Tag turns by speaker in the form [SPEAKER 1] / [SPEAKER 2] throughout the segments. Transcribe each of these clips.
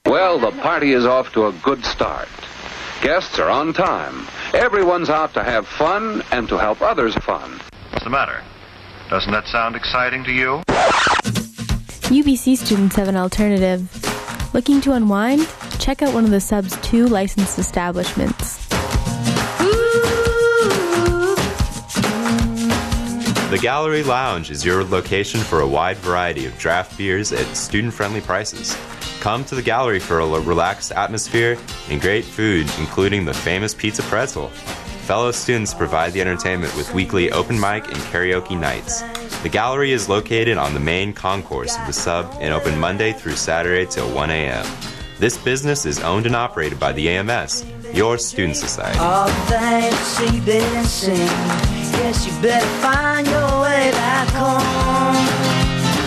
[SPEAKER 1] Well, the party is off to a good start. Guests are on time. Everyone's out to have fun and to help others fun.
[SPEAKER 2] What's the matter? Doesn't that sound exciting to you?
[SPEAKER 3] UBC students have an alternative. Looking to unwind? Check out one of the sub's 2 licensed establishments.
[SPEAKER 4] The Gallery Lounge is your location for a wide variety of draft beers at student-friendly prices. Come to the gallery for a relaxed atmosphere and great food, including the famous pizza pretzel. Fellow students provide the entertainment with weekly open mic and karaoke nights. The gallery is located on the main concourse of the sub and open Monday through Saturday till 1 a.m. This business is owned and operated by the AMS, your student society.
[SPEAKER 5] All the see, sing. Yes, you better find your way back home.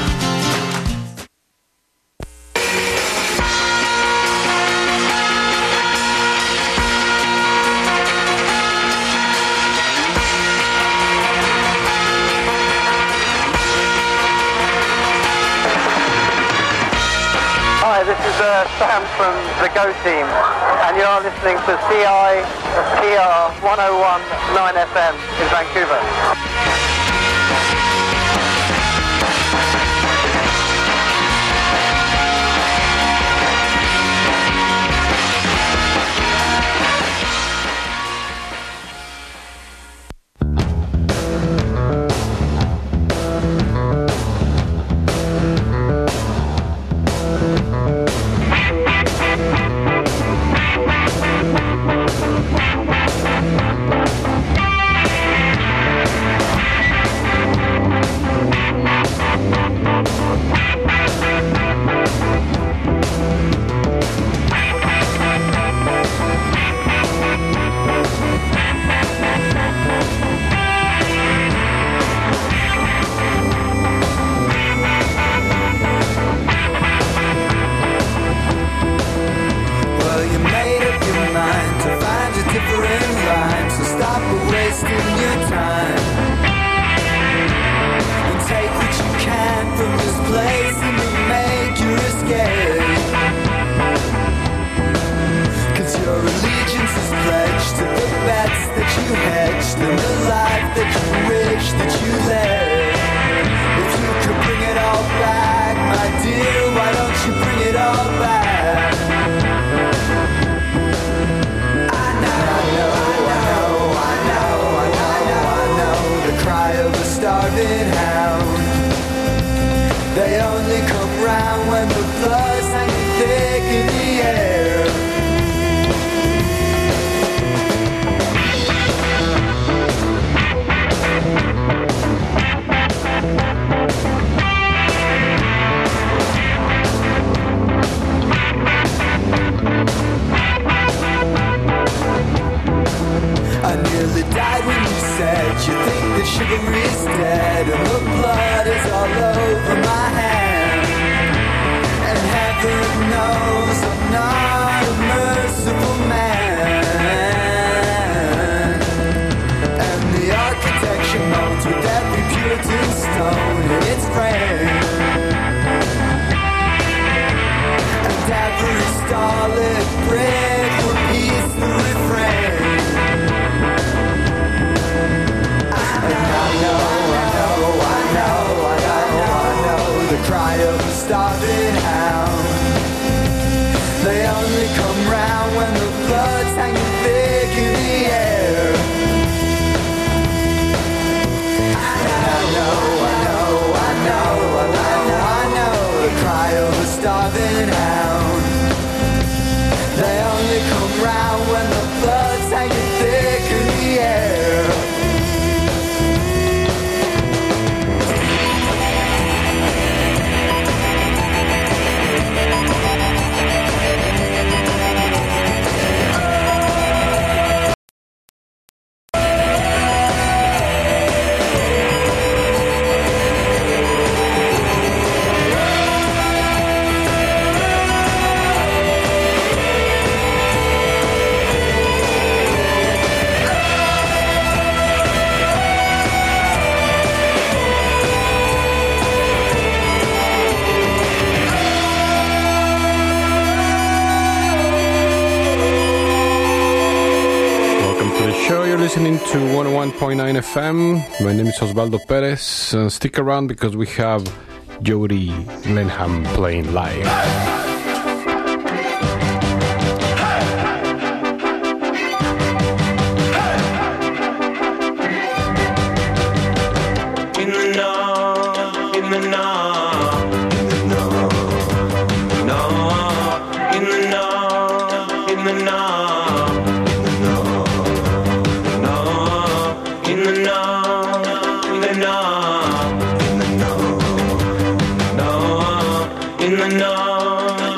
[SPEAKER 6] Hi, this is Sam from the Go Team, and you are listening to CITR 101.9 FM in Vancouver.
[SPEAKER 7] listening to 101.9 FM. My name is Osvaldo Perez. Stick around because we have Jody Lenham playing live.
[SPEAKER 5] In the know.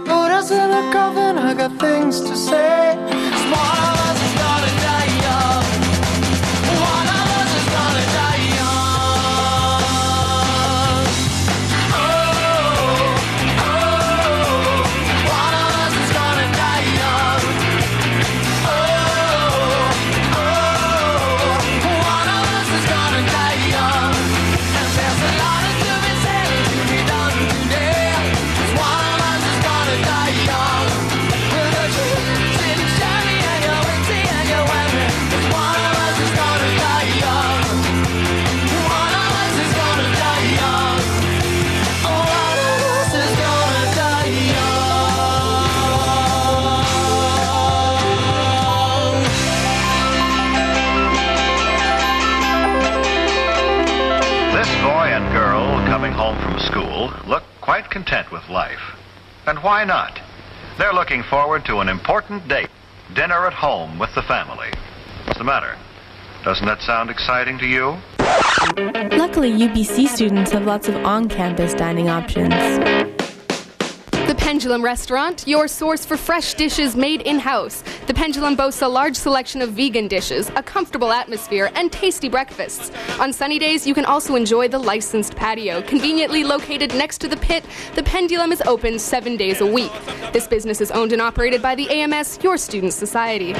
[SPEAKER 8] Put us in a coffin, I got things to say. 'Cause one of us is gonna die young. One of us is gonna die young. Oh, oh, one of us is gonna die young. Oh, oh, one of us is gonna die young. And there's a lot of to be said and to be done today. 'Cause one of us is gonna die young. With a shitty shiny and your wincy and your whammy. 'Cause one of us is gonna die young. One of us is gonna die young. One of us is gonna die young.
[SPEAKER 2] This boy and girl coming home from school look quite content with life. And why not? They're looking forward to an important date, dinner at home with the family. What's the matter? Doesn't that sound exciting to you?
[SPEAKER 3] Luckily, UBC students have lots of on-campus dining options.
[SPEAKER 9] The Pendulum Restaurant, your source for fresh dishes made in-house. The Pendulum boasts a large selection of vegan dishes, a comfortable atmosphere, and tasty breakfasts. On sunny days, you can also enjoy the licensed patio. Conveniently located next to the pit, the Pendulum is open 7 days a week. This business is owned and operated by the AMS, your student society.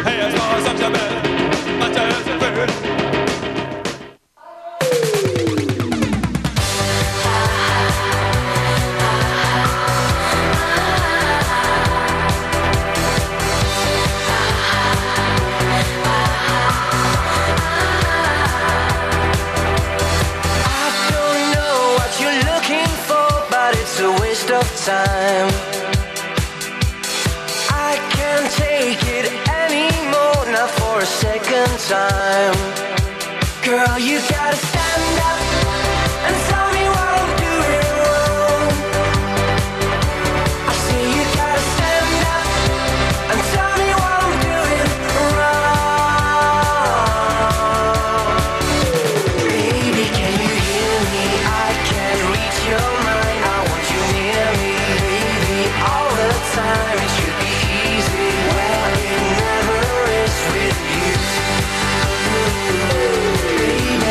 [SPEAKER 5] Time. I can't take it anymore, not for a second time. Girl, you gotta stand up and tell me what I'm doing wrong. I say you gotta stand up and tell me what I'm doing wrong. Baby, can you hear me? I can't reach your mind. I want you near me. All the time, it should be easy. Well, it never is with you, baby.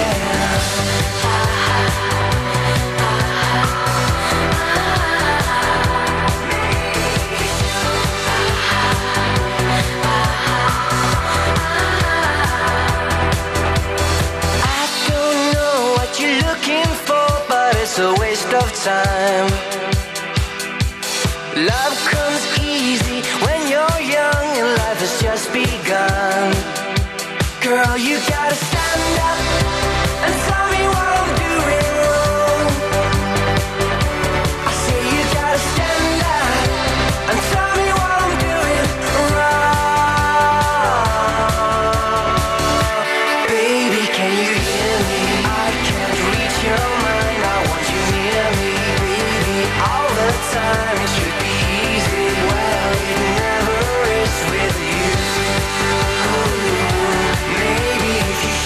[SPEAKER 5] I don't know what you're looking for, but it's a waste of time. Love comes easy when you're young and life has just begun. Girl, you gotta stand up and tell me what I'm doing wrong. I say you gotta stand up and tell me what I'm doing wrong. Baby, can you hear me? I can't reach your mind. I want you near me, baby, all the time. It should be easy. Well, it never is with you. Maybe if you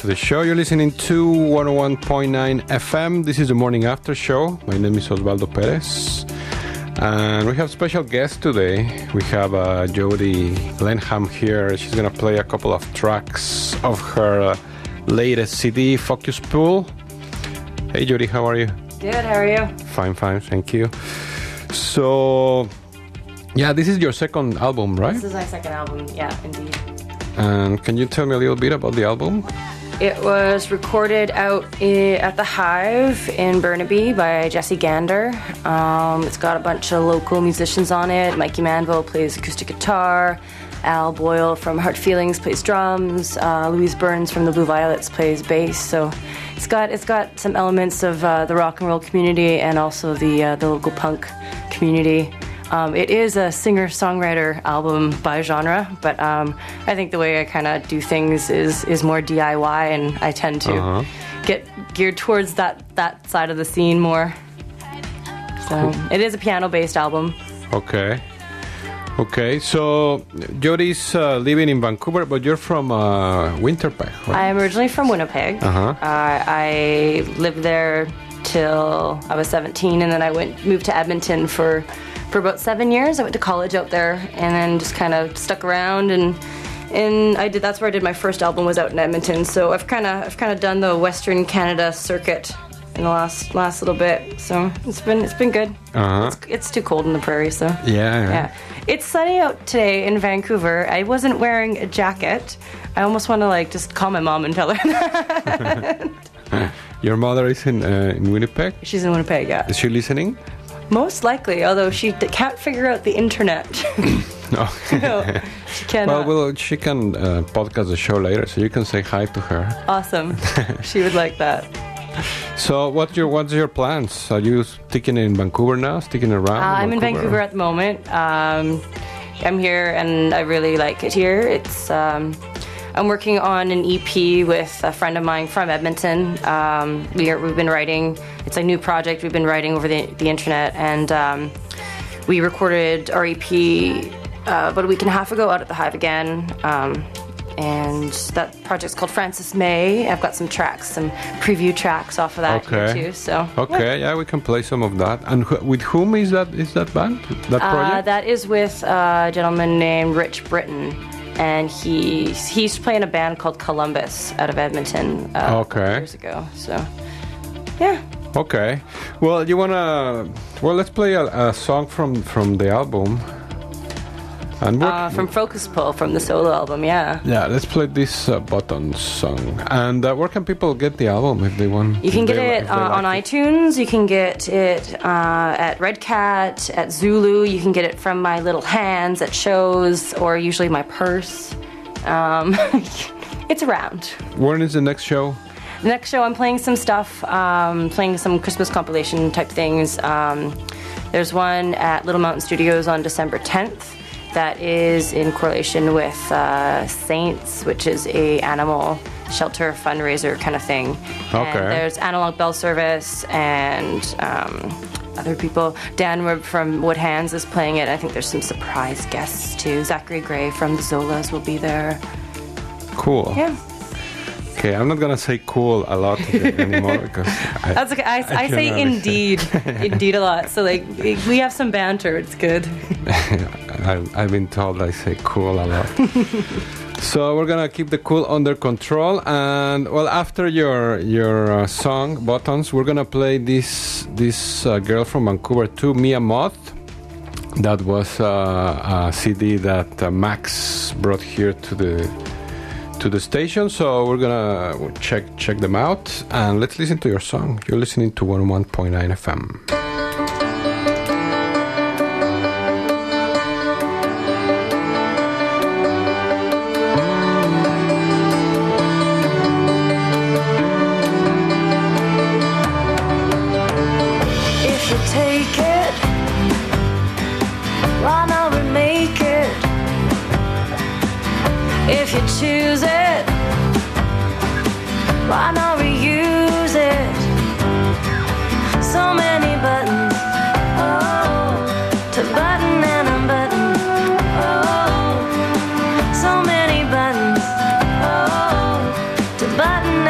[SPEAKER 7] the show. You're listening to 101.9 FM. This is the Morning After Show. My name is Osvaldo Perez. And we have special guests today. We have Jody Lenham here. She's going to play a couple of tracks of her latest CD, Focus Pool. Hey, Jody, how are you?
[SPEAKER 10] Good, how are you?
[SPEAKER 7] Fine, thank you. So, yeah, this is your second album, right?
[SPEAKER 10] This is my second album, yeah, indeed.
[SPEAKER 7] And can you tell me a little bit about the album?
[SPEAKER 10] It was recorded out at the Hive in Burnaby by Jesse Gander. It's got a bunch of local musicians on it. Mikey Manville plays acoustic guitar. Al Boyle from Heart Feelings plays drums. Louise Burns from the Blue Violets plays bass. So it's got some elements of the rock and roll community and also the local punk community. It is a singer-songwriter album by genre, but I think the way I kind of do things is more DIY, and I tend to get geared towards that side of the scene more. So it is a piano-based album.
[SPEAKER 7] Okay, so Jody's living in Vancouver, but you're from Winterpeg, right?
[SPEAKER 10] I am originally from Winnipeg. I lived there till I was 17, and then I moved to Edmonton for about 7 years. I went to college out there, and then just kind of stuck around, and that's where I did my first album, was out in Edmonton. So I've kind of done the Western Canada circuit in the last little bit. So it's been good. It's too cold in the prairie, so yeah. It's sunny out today in Vancouver. I wasn't wearing a jacket. I almost want to just call my mom and tell her that.
[SPEAKER 7] Your mother is in Winnipeg?
[SPEAKER 10] She's in Winnipeg, yeah.
[SPEAKER 7] Is she listening?
[SPEAKER 10] Most likely, although she can't figure out the internet.
[SPEAKER 7] No.
[SPEAKER 10] No, she cannot.
[SPEAKER 7] Well, she can podcast the show later, so you can say hi to her.
[SPEAKER 10] Awesome. She would like that.
[SPEAKER 7] So, what's your plans? Are you sticking in Vancouver now? Sticking around?
[SPEAKER 10] I'm in Vancouver at the moment. I'm here, and I really like it here. It's I'm working on an EP with a friend of mine from Edmonton. We've been writing. It's a new project we've been writing over the internet, and we recorded our EP about a week and a half ago out at the Hive again. And that project's called Frances May. I've got some preview tracks off of that here too. So
[SPEAKER 7] yeah, we can play some of that. And with whom is that band? That project?
[SPEAKER 10] That is with a gentleman named Rich Britton. And he's playing a band called Columbus out of Edmonton years ago. So, yeah.
[SPEAKER 7] Okay. Well, let's play a song from the album. And
[SPEAKER 10] from Focus Pull, from the solo album, yeah.
[SPEAKER 7] Yeah, let's play this Buttons song. And where can people get the album if they want?
[SPEAKER 10] You can get it on iTunes. You can get it at Red Cat, at Zulu. You can get it from my little hands at shows, or usually my purse. It's around.
[SPEAKER 7] When is the next show?
[SPEAKER 10] The next show, I'm playing some stuff, playing some Christmas compilation type things. There's one at Little Mountain Studios on December 10th. That is in correlation with Saints, which is a animal shelter fundraiser kind of thing. Okay. And there's Analog Bell Service and other people. Dan Webb from Wood Hands is playing it. I think there's some surprise guests too. Zachary Gray from the Zolas will be there.
[SPEAKER 7] Cool.
[SPEAKER 10] Yeah.
[SPEAKER 7] Okay, I'm not gonna say "cool" a lot anymore because
[SPEAKER 10] that's okay. I say "indeed," "indeed" a lot. So we have some banter. It's good.
[SPEAKER 7] I've been told I say "cool" a lot. So we're gonna keep the cool under control, and after your song "Buttons," we're gonna play this girl from Vancouver too, Mia Moth. That was a CD that Max brought here to the station, so we're gonna check them out, and let's listen to your song. You're listening to 101.9 FM.
[SPEAKER 5] If you take it, why not remake it? If you choose it, why not reuse it? So many buttons, to button and unbutton. So many buttons, to button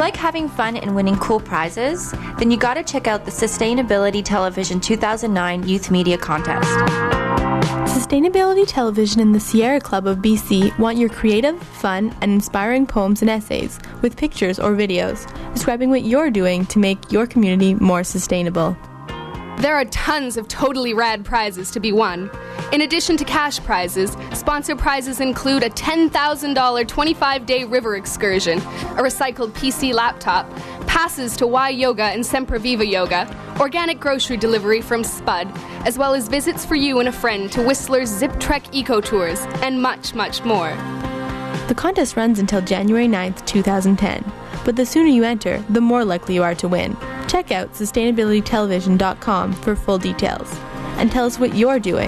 [SPEAKER 11] like having fun and winning cool prizes? Then you gotta check out the Sustainability Television 2009 Youth Media Contest.
[SPEAKER 3] Sustainability Television and the Sierra Club of BC want your creative, fun, and inspiring poems and essays with pictures or videos describing what you're doing to make your community more sustainable.
[SPEAKER 9] There are tons of totally rad prizes to be won. In addition to cash prizes, sponsor prizes include a $10,000 25-day river excursion, a recycled PC laptop, passes to Y Yoga and Sempre Viva Yoga, organic grocery delivery from Spud, as well as visits for you and a friend to Whistler's Zip Trek Eco Tours, and much, much more.
[SPEAKER 3] The contest runs until January 9th, 2010, but the sooner you enter, the more likely you are to win. Check out sustainabilitytelevision.com for full details. And tell us what you're doing.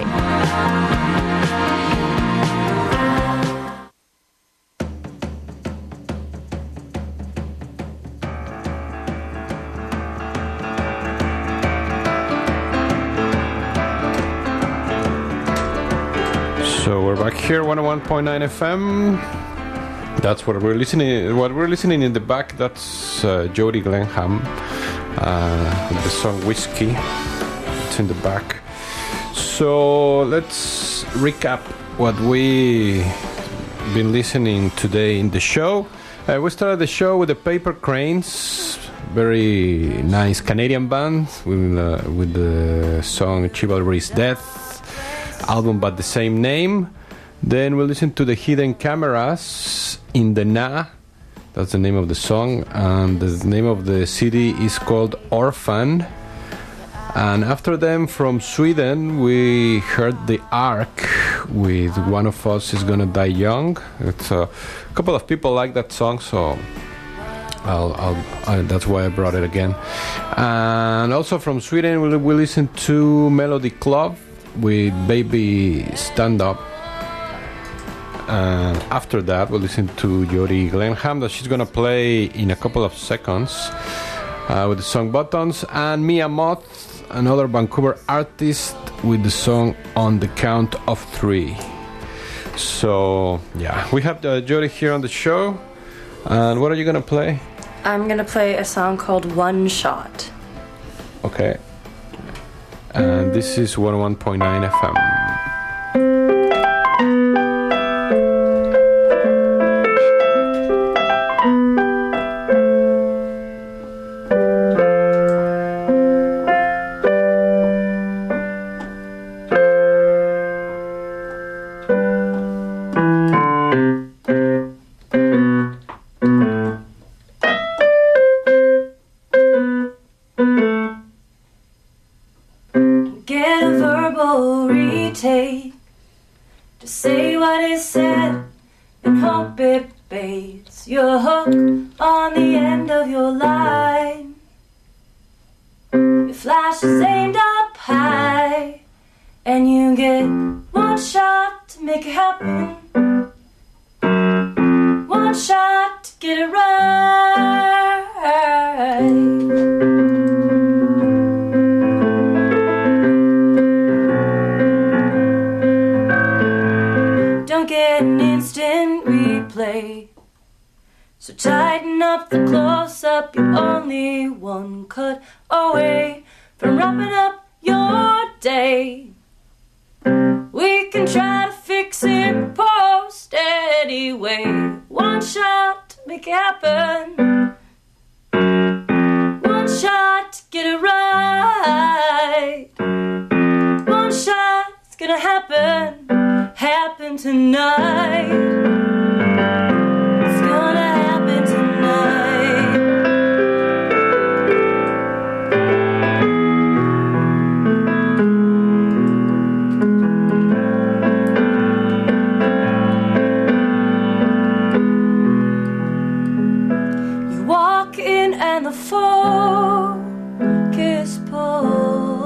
[SPEAKER 7] So we're back here, 101.9 FM. That's what we're listening. What we're listening in the back. That's Jody Glenham with the song "Whiskey." It's in the back. So let's recap what we been listening today in the show. We started the show with the Paper Cranes, very nice Canadian band with the song "Chivalry's Death," album by the same name. Then we listened to the Hidden Cameras in the Na. That's the name of the song, and the name of the city is called Orphan. And after them, from Sweden, we heard the Ark with One of Us Is Gonna Die Young. It's a couple of people like that song, so that's why I brought it again. And also from Sweden, we listened to Melody Club with Baby Stand Up. And after that, we'll listen to Jody Glenham, that she's going to play in a couple of seconds with the song Buttons, and Mia Moth, another Vancouver artist, with the song On the Count of Three. So, yeah, we have Jody here on the show. And what are you going to play?
[SPEAKER 10] I'm going to play a song called One Shot.
[SPEAKER 7] Okay. And this is 101.9 FM.
[SPEAKER 12] Get a verbal retake to say what is said and hope it baits your hook on the end of your line. Your flash is aimed up high and you get one shot to make it happen. One shot to get it right. Get an instant replay, so tighten up the close-up. You're only one cut away from wrapping up your day. We can try to fix it post anyway. One shot to make it happen. One shot to get it right. One shot, it's gonna happen. Happen tonight. It's gonna happen tonight. You walk in and the focus pulls.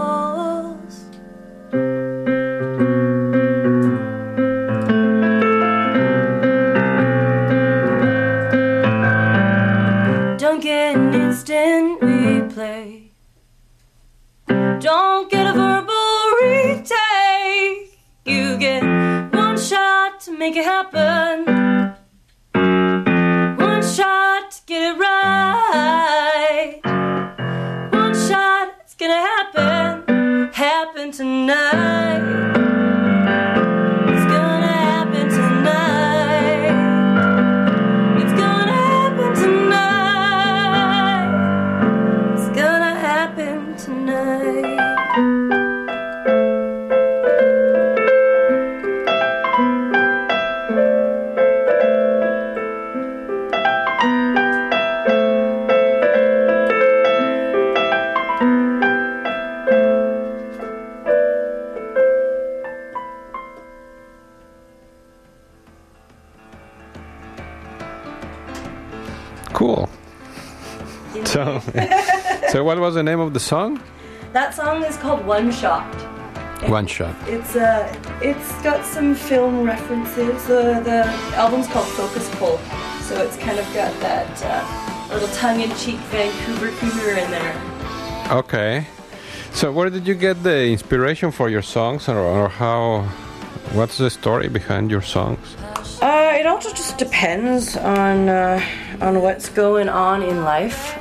[SPEAKER 12] Get an instant replay. Don't get a verbal retake. You get one shot to make it happen. One shot to get it right. happen tonight. It's gonna happen tonight. It's gonna happen tonight. It's gonna happen tonight.
[SPEAKER 7] Cool. So what was the name of the song?
[SPEAKER 12] That song is called One Shot.
[SPEAKER 7] One Shot.
[SPEAKER 12] It's got some film references. The album's called Focus Pull, so it's kind of got that little tongue-in-cheek Vancouver humor in there.
[SPEAKER 7] Okay. So where did you get the inspiration for your songs, or how? What's the story behind your songs?
[SPEAKER 10] It also just depends on what's going on in life.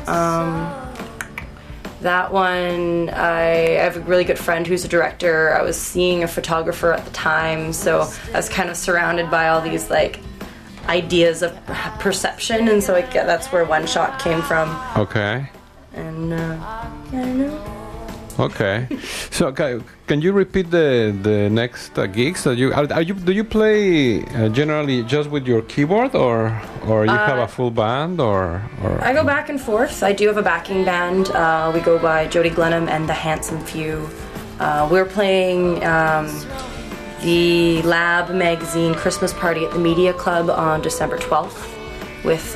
[SPEAKER 10] That one, I have a really good friend who's a director. I was seeing a photographer at the time, so I was kind of surrounded by all these like ideas of perception, and so that's where One Shot came from.
[SPEAKER 7] Okay.
[SPEAKER 10] And yeah, I know.
[SPEAKER 7] Okay. So can you repeat the next gigs that you do you play generally just with your keyboard, or you have a full band, or
[SPEAKER 10] I go back and forth. I do have a backing band. We go by Jody Glenham and the Handsome Few. We're playing the Lab Magazine Christmas party at the Media Club on December 12th with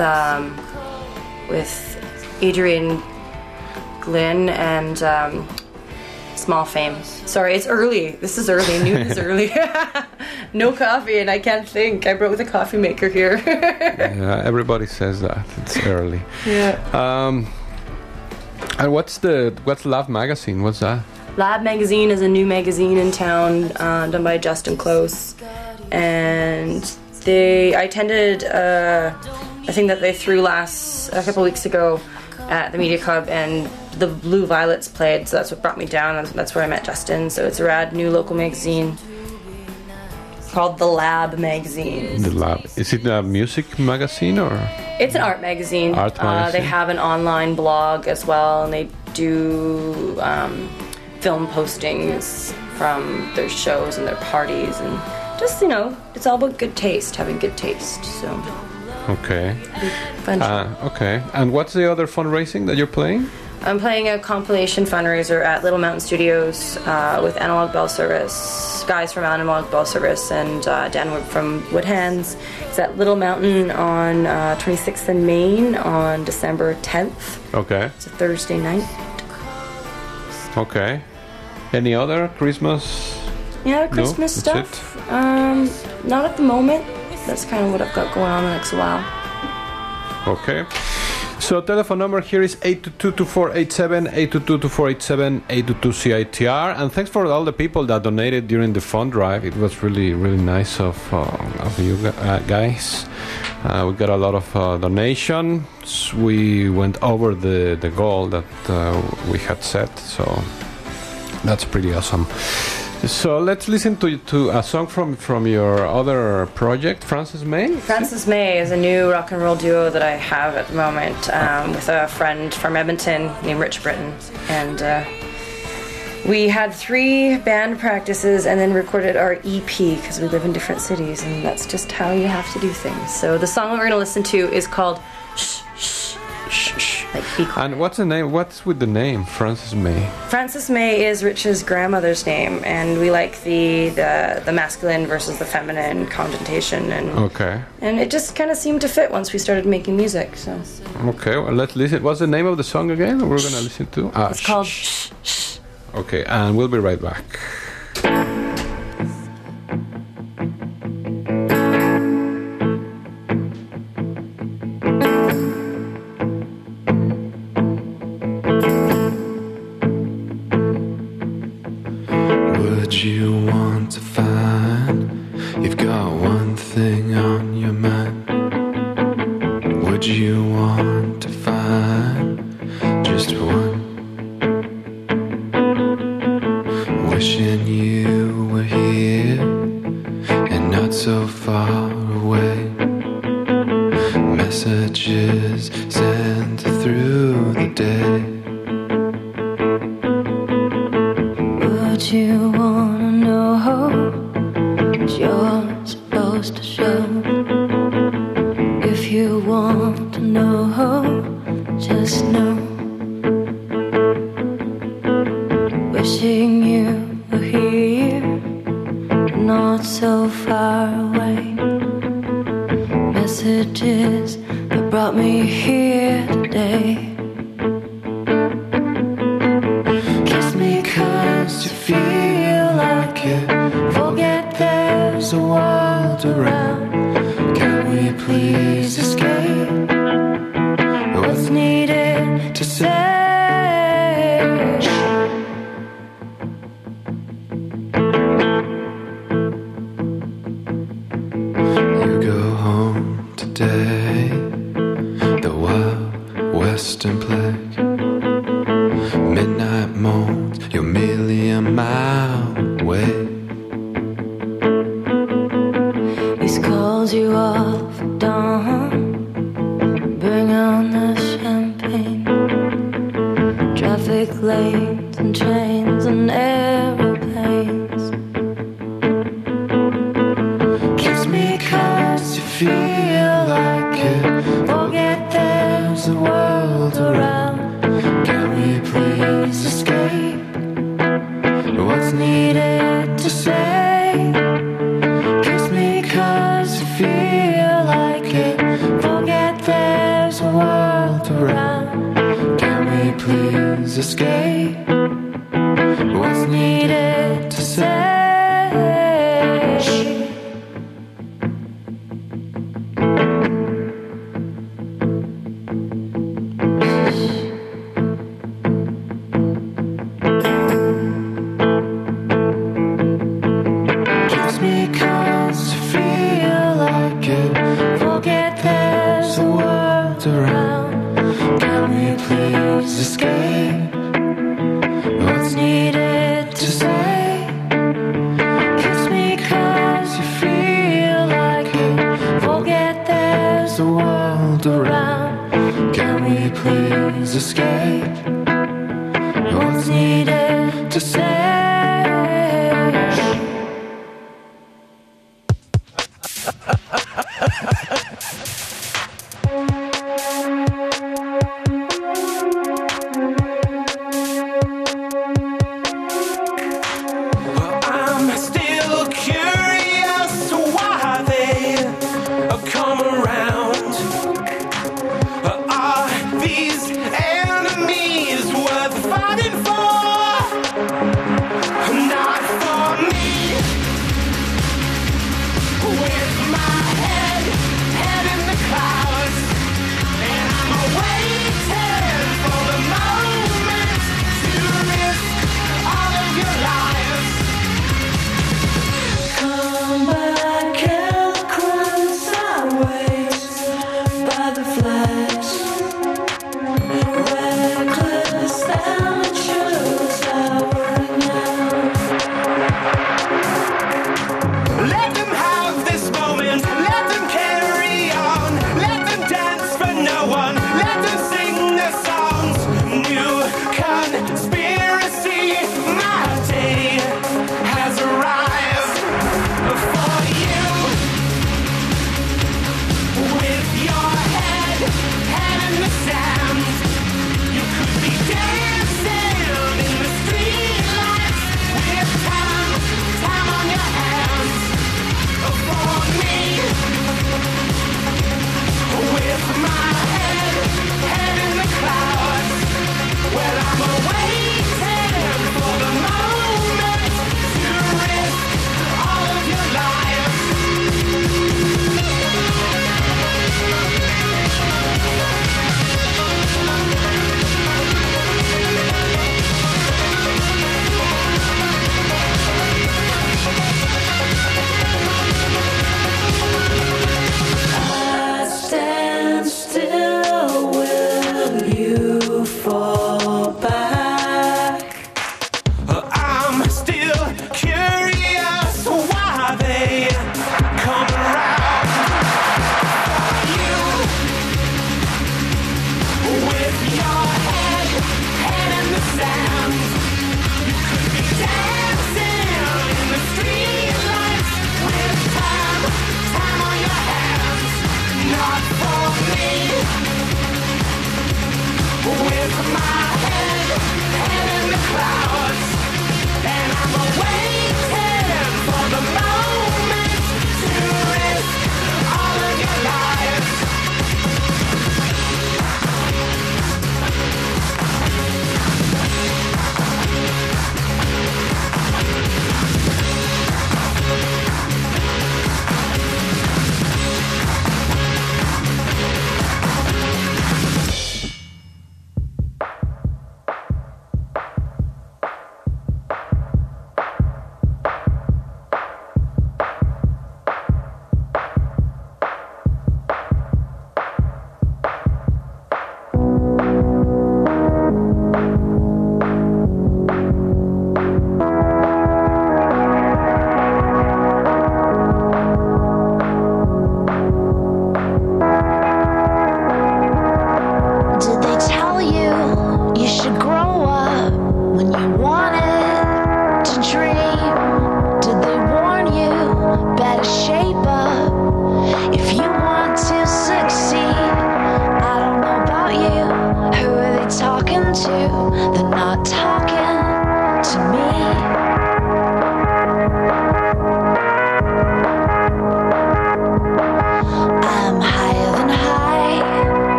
[SPEAKER 10] Adrian Glynn and Small Fame. Sorry, it's early. This is early. Noon is early. No coffee, and I can't think. I brought the coffee maker here.
[SPEAKER 7] Yeah, everybody says that it's early.
[SPEAKER 10] Yeah.
[SPEAKER 7] And what's Lab Magazine? What's that?
[SPEAKER 10] Lab Magazine is a new magazine in town, done by Justin Close, and I attended a thing that they threw a couple weeks ago at the Media Club, and the Blue Violets played, so that's what brought me down. That's where I met Justin. So it's a rad new local magazine called The Lab Magazine.
[SPEAKER 7] The Lab. Is it a music magazine, or?
[SPEAKER 10] It's an art magazine.
[SPEAKER 7] Art magazine.
[SPEAKER 10] They have an online blog as well, and they do film postings from their shows and their parties, and just, it's all about good taste, having good taste. So.
[SPEAKER 7] Okay.
[SPEAKER 10] Fun.
[SPEAKER 7] Okay. And what's the other fundraising that you're playing?
[SPEAKER 10] I'm playing a compilation fundraiser at Little Mountain Studios with Analog Bell Service, guys from Analog Bell Service, and Dan Wood from Woodhands. It's at Little Mountain on 26th and Main on December 10th.
[SPEAKER 7] Okay.
[SPEAKER 10] It's a Thursday night.
[SPEAKER 7] Okay. Any other Christmas?
[SPEAKER 10] Yeah, Christmas stuff. Not at the moment. That's kind of what I've got going on the next while.
[SPEAKER 7] Okay. So telephone number here is 822-2487, 822-2487, 822-CITR. And thanks for all the people that donated during the fund drive. It was really, really nice of you guys. We got a lot of donations. We went over the goal that we had set. So that's pretty awesome. So let's listen to a song from your other project, Frances May?
[SPEAKER 10] Frances May is a new rock and roll duo that I have at the moment with a friend from Edmonton named Rich Britton. And we had 3 band practices and then recorded our EP because we live in different cities, and that's just how you have to do things. So the song that we're going to listen to is called Shh, Shh, Shh, Shh. Like, be quiet.
[SPEAKER 7] And what's the name? What's with the name, Frances May?
[SPEAKER 10] Frances May is Rich's grandmother's name, and we like the masculine versus the feminine connotation, and and it just kind of seemed to fit once we started making music. So
[SPEAKER 7] okay, well, let's listen. What's the name of the song again? We're gonna listen to.
[SPEAKER 10] It's called Shh, Shh.
[SPEAKER 7] Okay, and we'll be right back.
[SPEAKER 13] You want to find you've got one thing on your mind. Would you want to find just one? Wishing you were here and not so far away. Messages sent through the day.
[SPEAKER 12] Would you wanna know what you're supposed to show? If you want to know, just know. Wishing you were here, not so far away. Messages that brought me here today. Kiss me 'cause you feel like it. Forget there's a world around. Can we please escape? What's needed to say?
[SPEAKER 13] Today, the Wild Western plague, midnight moans, you're merely a mile away.
[SPEAKER 12] These calls you off at dawn, bring on the champagne. Traffic lanes and trains and aeroplanes. Kiss me 'cause you feel like it. Forget there's a world around. Can we please escape? What's needed to say? Kiss me 'cause you feel like it. Forget there's a world around. Can we please escape? What's needed to say? Escape. What's needed to say?
[SPEAKER 8] I'm still curious why they come around. Are these enemies?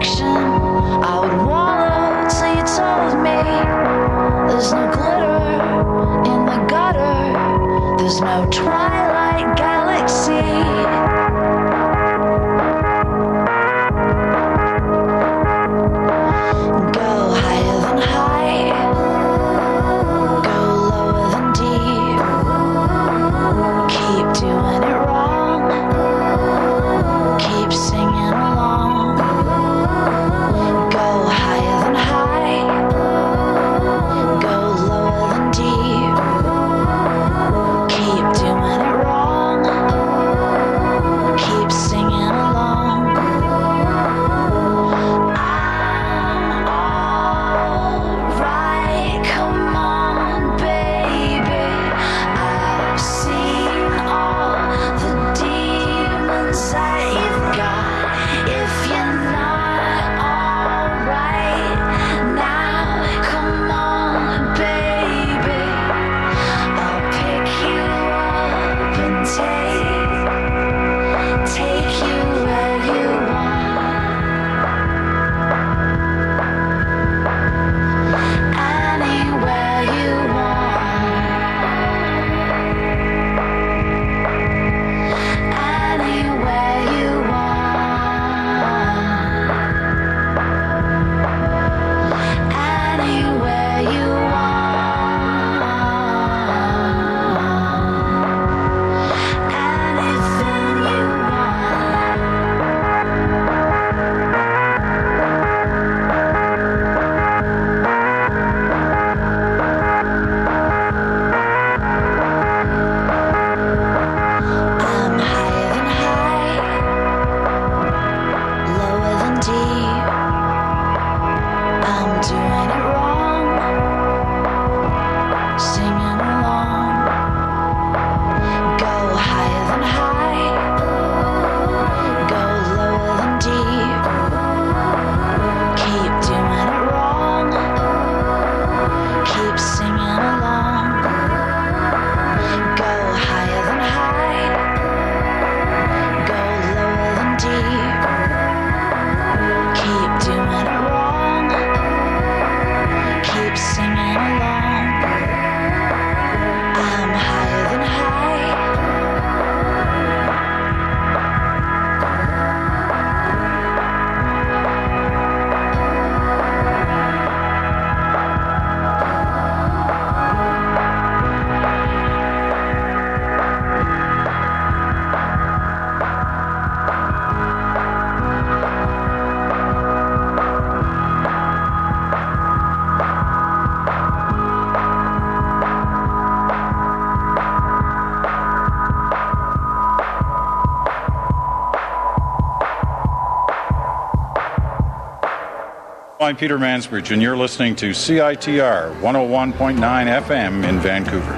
[SPEAKER 14] direction. I would wallow till you told me there's no glitter in the gutter. There's no twilight galaxy. Go higher than high. Go lower than deep. Keep doing it wrong. Keep singing along. Go higher than high. Go lower than deep. Keep doing it wrong. Keep singing along. I'm alright, come on, baby. I've seen all the demons that you've got. If you're not alright now, come on, baby. I'll pick you up and take you where you want. Anywhere you want. Anywhere you want. Anywhere you want. Anything you I'm higher than high, lower than deep. I'm doing it wrong, singing along. Go higher than high, go lower than deep. Keep doing it wrong, keep singing along. Go higher than high, go lower than deep. Keep doing it wrong, keep singing along. I'm higher than high.
[SPEAKER 15] I'm Peter Mansbridge, and you're listening to CITR 101.9 FM in Vancouver.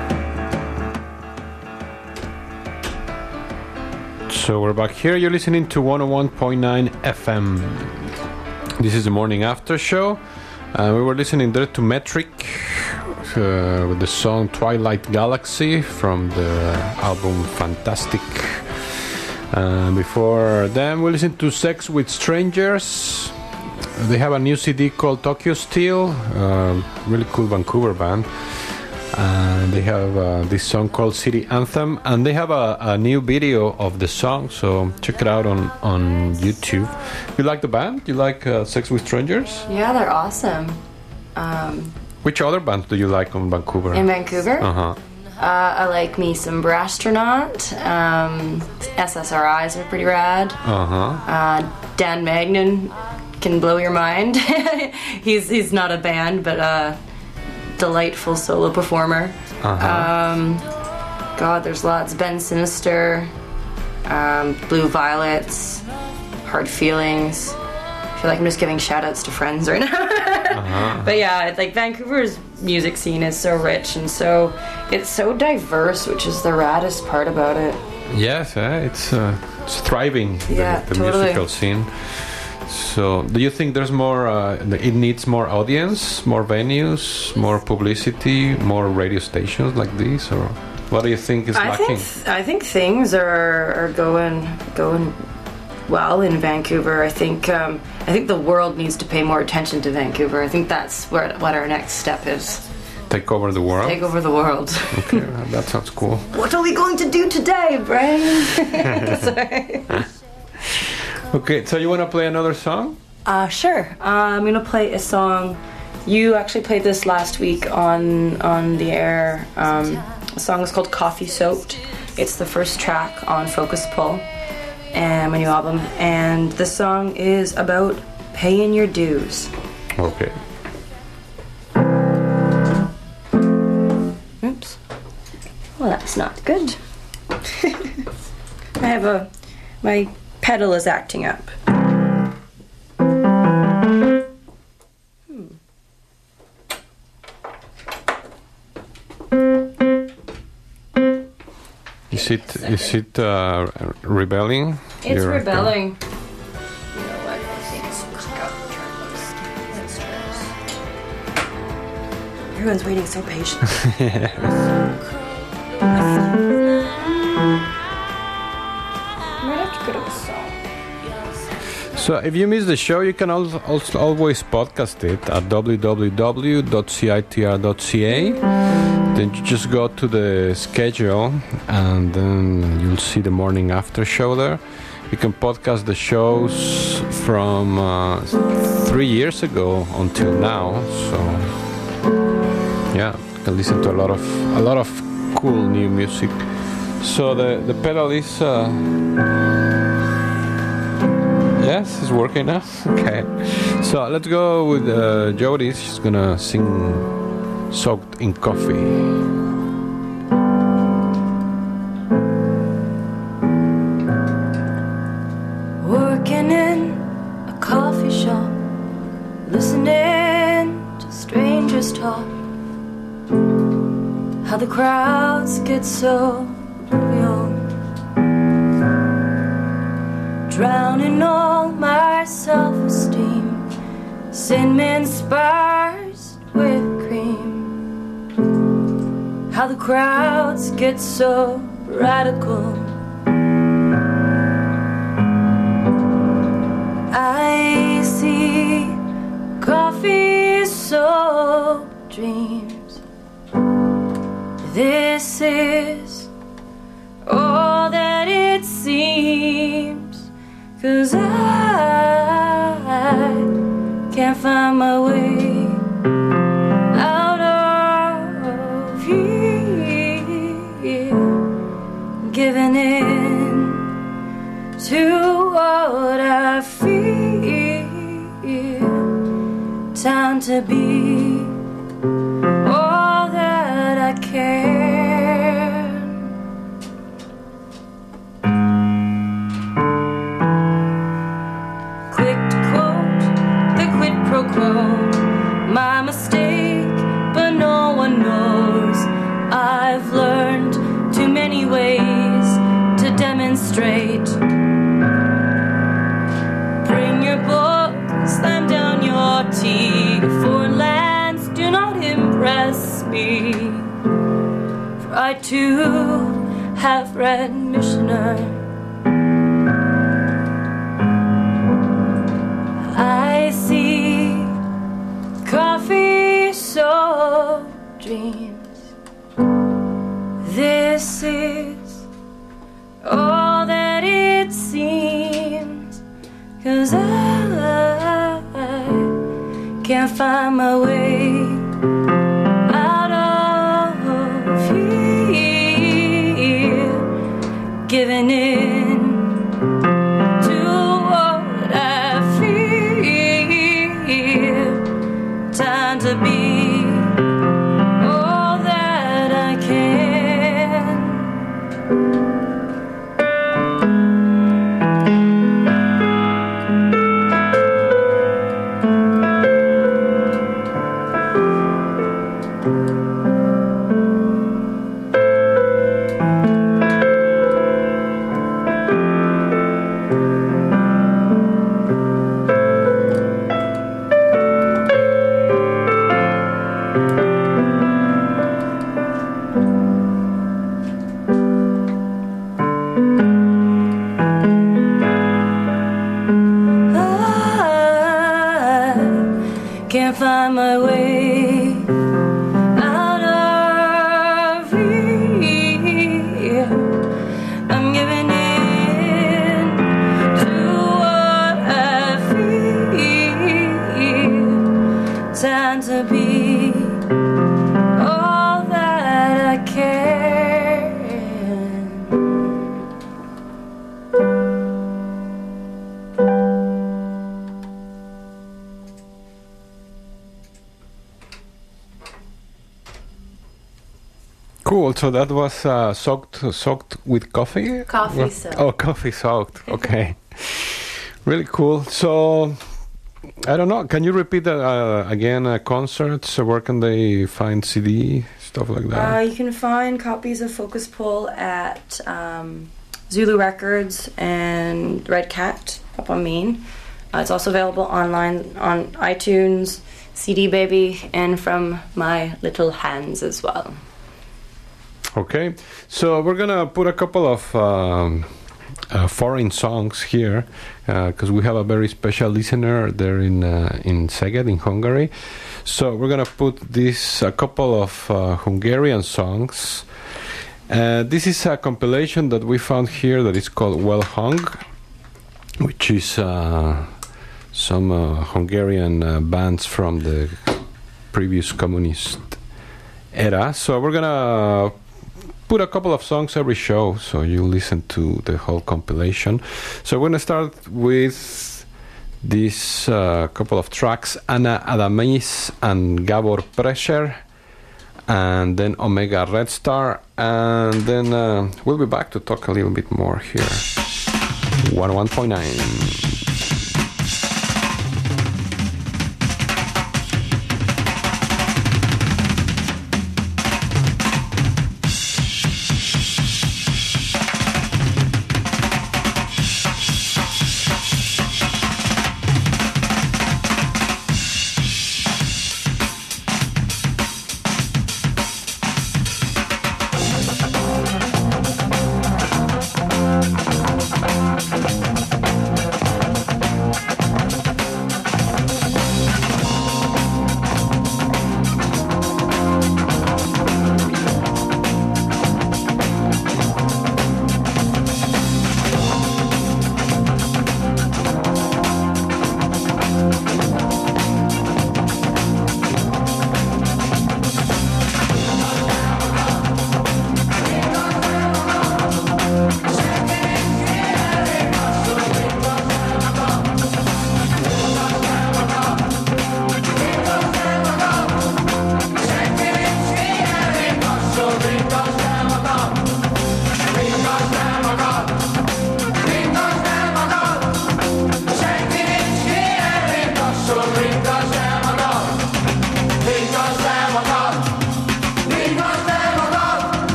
[SPEAKER 7] So we're back here. You're listening to 101.9 FM. This is the morning after show. We were listening there to Metric with the song Twilight Galaxy from the album Fantastic. Before them, we listened to Sex with Strangers. They have a new CD called Tokyo Steel, really cool Vancouver band. They have this song called City Anthem, and they have a new video of the song, so check it out on YouTube. You like the band? You like Sex with Strangers?
[SPEAKER 10] Yeah, they're awesome.
[SPEAKER 7] Which other bands do you like in Vancouver?
[SPEAKER 10] In Vancouver?
[SPEAKER 7] Uh-huh.
[SPEAKER 10] I like me some Brastronaut. SSRIs are pretty rad.
[SPEAKER 7] Uh-huh.
[SPEAKER 10] Dan Magnan can blow your mind. he's not a band, but a delightful solo performer. God, there's lots. Ben Sinister, Blue Violets, Hard Feelings. I feel like I'm just giving shout outs to friends right now. But yeah, like Vancouver's music scene is so rich and it's so diverse, which is the raddest part about it.
[SPEAKER 7] Yes, it's thriving, the
[SPEAKER 10] totally.
[SPEAKER 7] musical scene. So, do you think there's more? It needs more audience, more venues, more publicity, more radio stations like this, or what do you think is lacking?
[SPEAKER 10] I think things are going well in Vancouver. I think I think the world needs to pay more attention to Vancouver. I think that's what our next step is.
[SPEAKER 7] Take over the world?
[SPEAKER 10] Take over the world.
[SPEAKER 7] Okay, that sounds cool.
[SPEAKER 10] What are we going to do today, Brain? Sorry.
[SPEAKER 7] Okay, so you want to play another song?
[SPEAKER 10] Sure. I'm going to play a song. You actually played this last week on the air. The song is called Coffee Soaked. It's the first track on Focus Pull, and my new album. And the song is about paying your dues.
[SPEAKER 7] Okay.
[SPEAKER 10] Oops. Well, that's not good. My pedal is acting up.
[SPEAKER 7] Is it rebelling?
[SPEAKER 10] It's rebelling.
[SPEAKER 11] You know what? I think it's
[SPEAKER 10] Everyone's waiting so patiently.
[SPEAKER 7] So if you miss the show, you can also always podcast it at www.citr.ca. Then you just go to the schedule and then you'll see the morning after show there. You can podcast the shows from 3 years ago until now. So yeah, you can listen to a lot of cool new music. So the pedal is yes, it's working now. Okay, so let's go with Jody. She's gonna sing "Soaked in Coffee."
[SPEAKER 12] Working in a coffee shop, listening to strangers talk, how the crowds get so real, drowning all my self-esteem, cinnamon spars with cream, how the crowds get so radical. I see coffee so dreams. This is all that it seems, 'cause I can't find my way out of here, giving in to what I feel. Time to be all that I can. Quick to quote the quid pro quo, my mistake, but no one knows. I've learned too many ways to demonstrate. Bring your book, slam down your tea, foreign lands do not impress me, for I too have read Mishnah. I see coffee so dreams. This is all that it seems, 'cause I can't find my way out of here, giving in to what I feel. Time to be all that I can. can't find my way out of here. I'm giving in to what I feel. Time to be all that I can.
[SPEAKER 7] Cool. So that was soaked with coffee.
[SPEAKER 10] Coffee soaked.
[SPEAKER 7] Oh, coffee soaked. Okay. Really cool. So I don't know. Can you repeat that again? Concerts. Where can they find CD stuff like that?
[SPEAKER 10] You can find copies of Focus Pull at Zulu Records and Red Cat up on Main. It's also available online on iTunes, CD Baby, and from my little hands as well.
[SPEAKER 7] Okay, so we're gonna put a couple of foreign songs here because we have a very special listener there in Szeged, in Hungary. So we're gonna put a couple of Hungarian songs. This is a compilation that we found here that is called Well Hung, which is some Hungarian bands from the previous communist era. So we're gonna put a couple of songs every show, so you listen to the whole compilation. So we're gonna start with this couple of tracks: Anna Adamis and Gabor Prescher, and then Omega Red Star, and then we'll be back to talk a little bit more here. 101.9.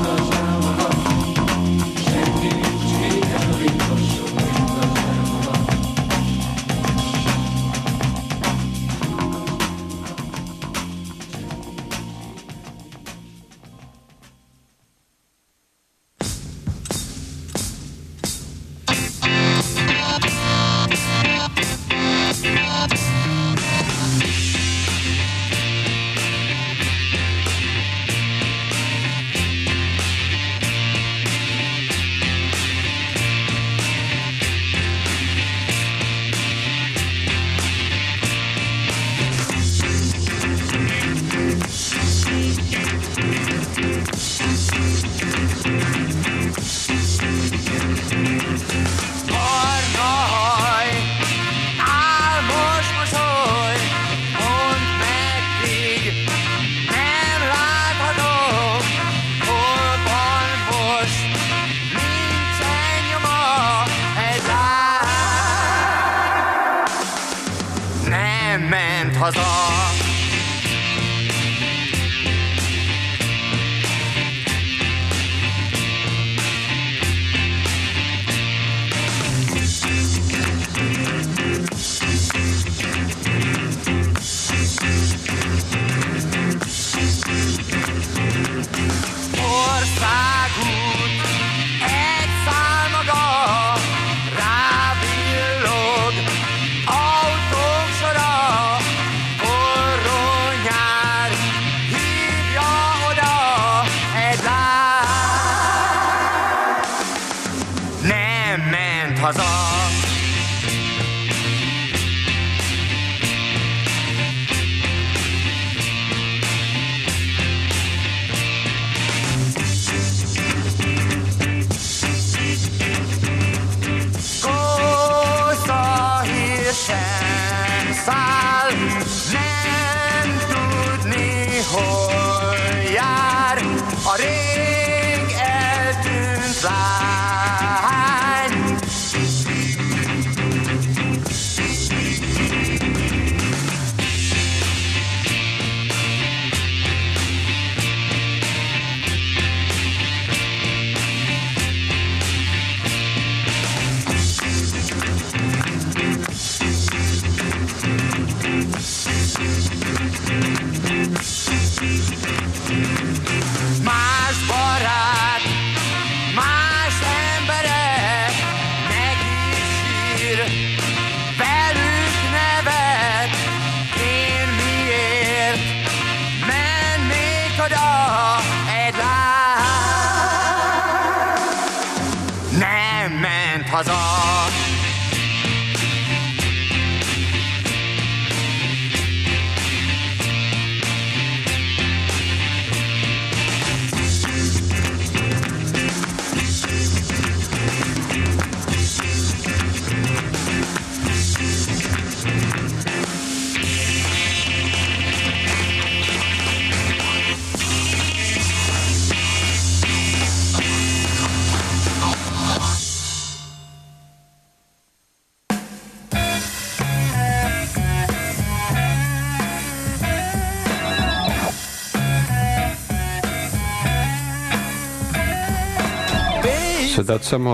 [SPEAKER 7] So that's some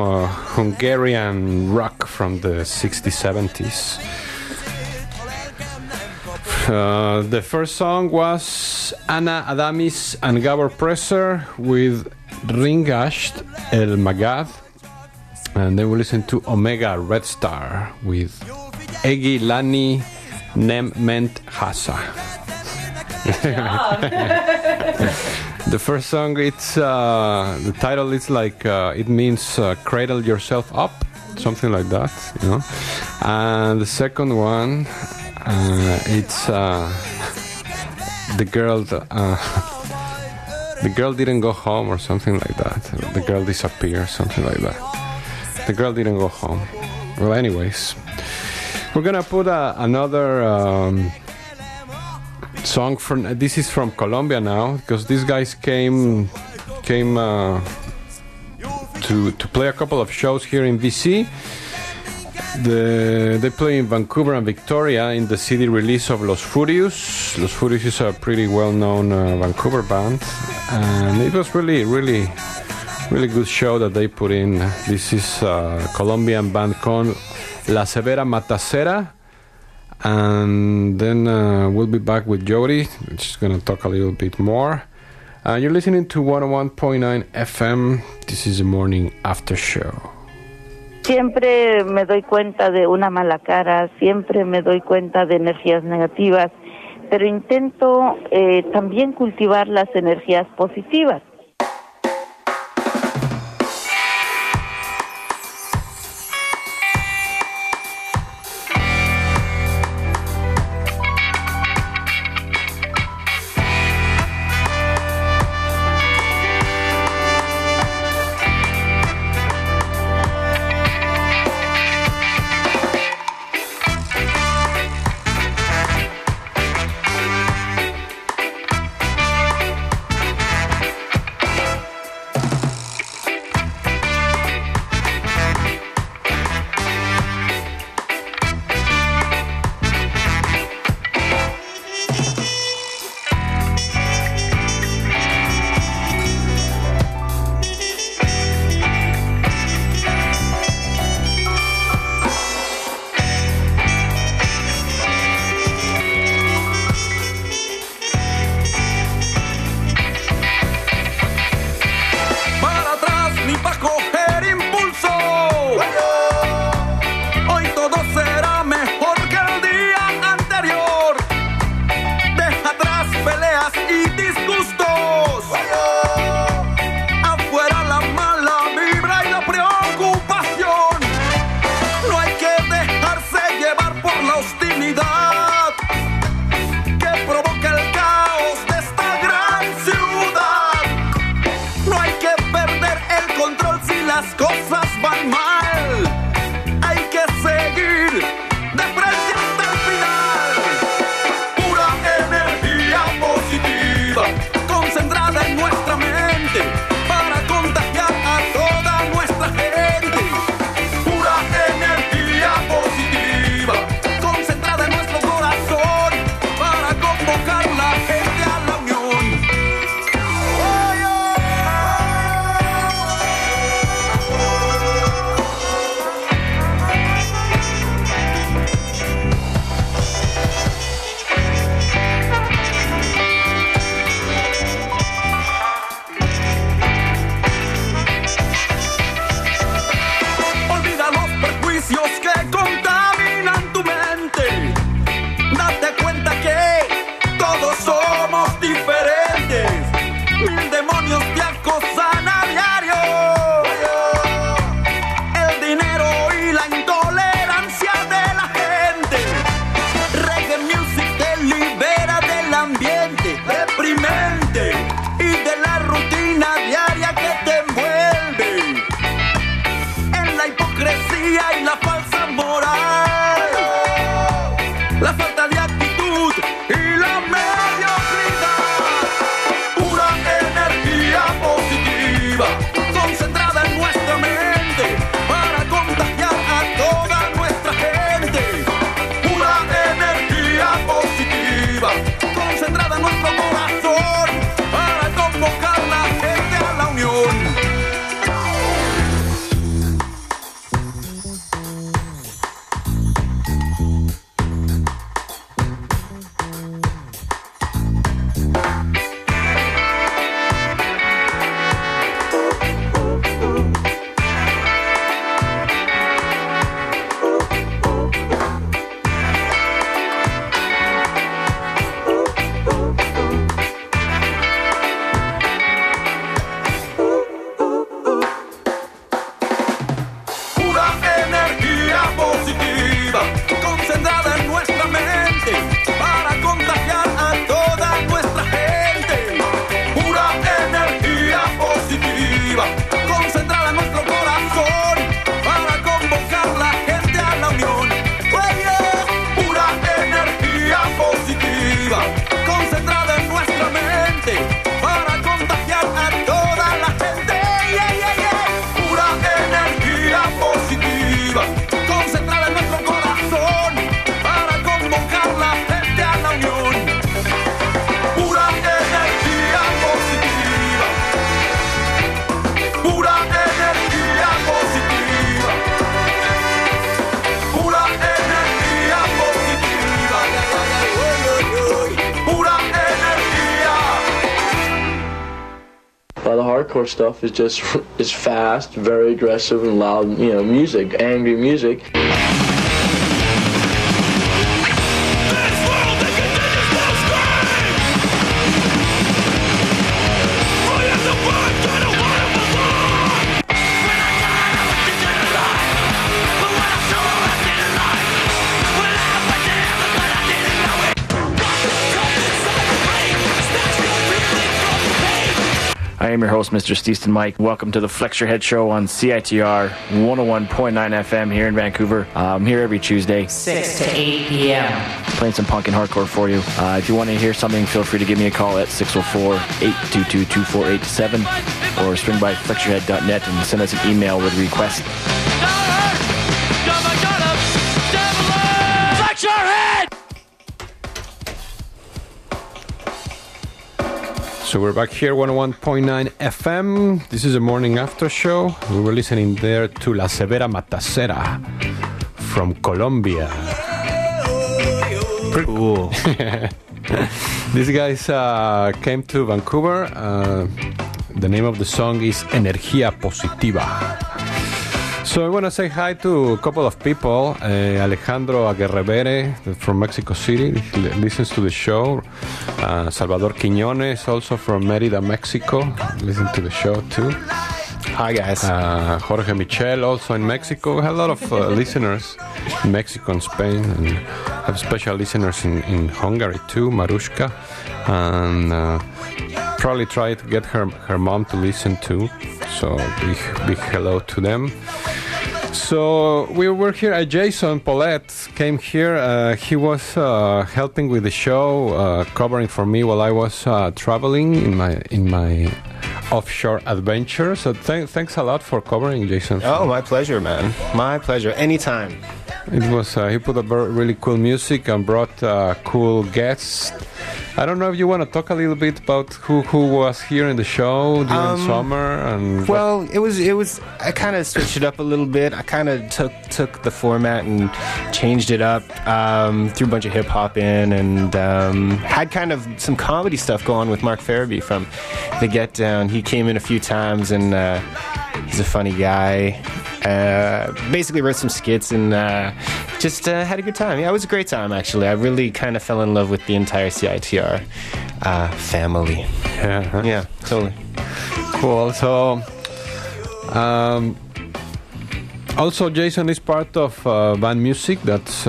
[SPEAKER 7] Hungarian rock from the 60s, 70s. The first song was Anna Adamis and Gabor Presser with Ringasht El Magad. And then we listen to Omega Red Star with Egi Lani Nem Ment Hasa. The first song, it's the title is like it means cradle yourself up, something like that, you know. And the second one, it's the girl didn't go home or something like that. The girl disappeared, something like that. The girl didn't go home. Well, anyways, we're gonna put another song from. This is from Colombia now, because these guys came to play a couple of shows here in BC. They play in Vancouver and Victoria in the CD release of Los Furious. Los Furious is a pretty well-known Vancouver band, and it was really good show that they put in. This is a Colombian band called La Severa Matacera, and then we'll be back with Jody, which is going to talk a little bit more. You're listening to 101.9 FM. This is the Morning After Show.
[SPEAKER 16] Siempre me doy cuenta de una mala cara, siempre me doy cuenta de energías negativas, pero intento también cultivar las energías positivas.
[SPEAKER 17] hardcore stuff is fast, very aggressive and loud, music, angry music.
[SPEAKER 18] I am your host, Mr. Steeston Mike. Welcome to the Flex Your Head Show on CITR 101.9 FM here in Vancouver. I'm here every Tuesday,
[SPEAKER 19] 6 to 8 p.m.
[SPEAKER 18] playing some punk and hardcore for you. If you want to hear something, feel free to give me a call at 604-822-2487 or swing by flexyourhead.net and send us an email with a request.
[SPEAKER 8] Flex your head!
[SPEAKER 7] So we're back here, 101.9 FM. This is a morning after show. We were listening there to La Severa Matacera from Colombia. Pretty cool. These guys came to Vancouver. The name of the song is Energía Positiva. So I want to say hi to a couple of people. Alejandro Aguerrevere from Mexico City, he listens to the show. Salvador Quiñones, also from Mérida, Mexico, listen to the show too.
[SPEAKER 20] Hi guys.
[SPEAKER 7] Jorge Michel, also in Mexico. We have a lot of listeners in Mexico and Spain, and have special listeners in Hungary too, Marushka. And probably try to get her mom to listen too. So big hello to them. So we were here. Jason Paulette came here. He was helping with the show, covering for me while I was traveling in my offshore adventure. So thanks a lot for covering, Jason.
[SPEAKER 20] Oh, my pleasure, man. My pleasure. Anytime.
[SPEAKER 7] It was he put up really cool music and brought cool guests. I don't know if you want to talk a little bit about who was here in the show during summer and.
[SPEAKER 20] Well, it was. I kind of switched it up a little bit. I kind of took the format and changed it up. Threw a bunch of hip hop in and had kind of some comedy stuff going on with Mark Farabee from The Get Down. He came in a few times and he's a funny guy. Basically wrote some skits and just had a good time. Yeah, it was a great time, actually. I really kind of fell in love with the entire CITR family.
[SPEAKER 7] Yeah.
[SPEAKER 20] Yeah, totally.
[SPEAKER 7] Cool. So, also, Jason is part of Van Music. That's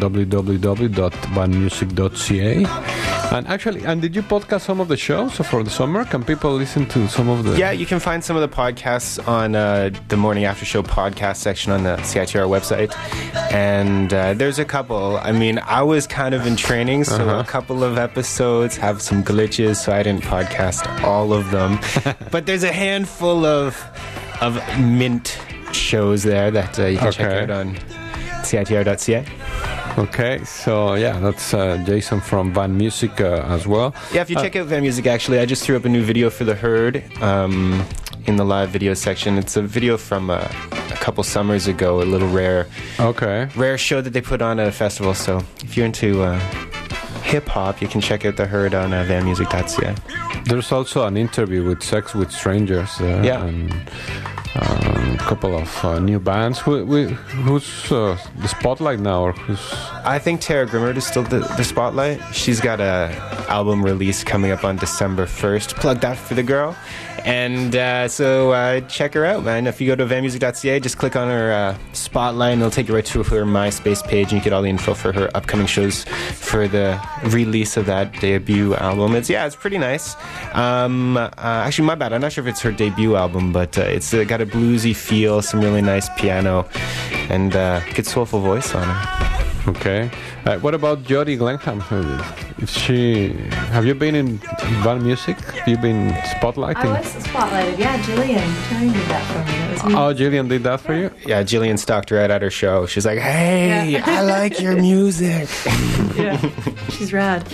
[SPEAKER 7] www.vanmusic.ca. And actually, did you podcast some of the shows for the summer? Can people listen to some of the...
[SPEAKER 20] Yeah, you can find some of the podcasts on the Morning After Show podcast section on the CITR website. And there's a couple. I mean, I was kind of in training, so a couple of episodes have some glitches, so I didn't podcast all of them. But there's a handful of mint shows there that you can check out on CITR.ca.
[SPEAKER 7] Okay, so yeah, that's Jason from Van Music as well.
[SPEAKER 20] Yeah, if you check out Van Music, actually, I just threw up a new video for The Herd in the live video section. It's a video from a couple summers ago, a little rare show that they put on at a festival. So if you're into hip-hop, you can check out The Herd on vanmusic.ca.
[SPEAKER 7] There's also an interview with Sex with Strangers. And a couple of new bands. Who's the spotlight now, or who's?
[SPEAKER 20] I think Tara Grimmert is still the spotlight. She's got a album release coming up on December 1st. Plug that for the girl. And so check her out, man. If you go to vanmusic.ca, just click on her spotlight and it'll take you right to her MySpace page and you get all the info for her upcoming shows for the release of that debut album. It's pretty nice. Actually, my bad. I'm not sure if it's her debut album, but it's got a bluesy feel, some really nice piano, and good soulful voice on it.
[SPEAKER 7] Okay. What about Jody Glenham? Have you been in Van Music? Have you been spotlighting?
[SPEAKER 21] I was spotlighted, yeah. Jillian did that for me. It was me.
[SPEAKER 7] Oh, Jillian did that for you?
[SPEAKER 20] Yeah, Jillian stalked her out at her show. She's like, hey, I like your music.
[SPEAKER 21] Yeah, she's rad.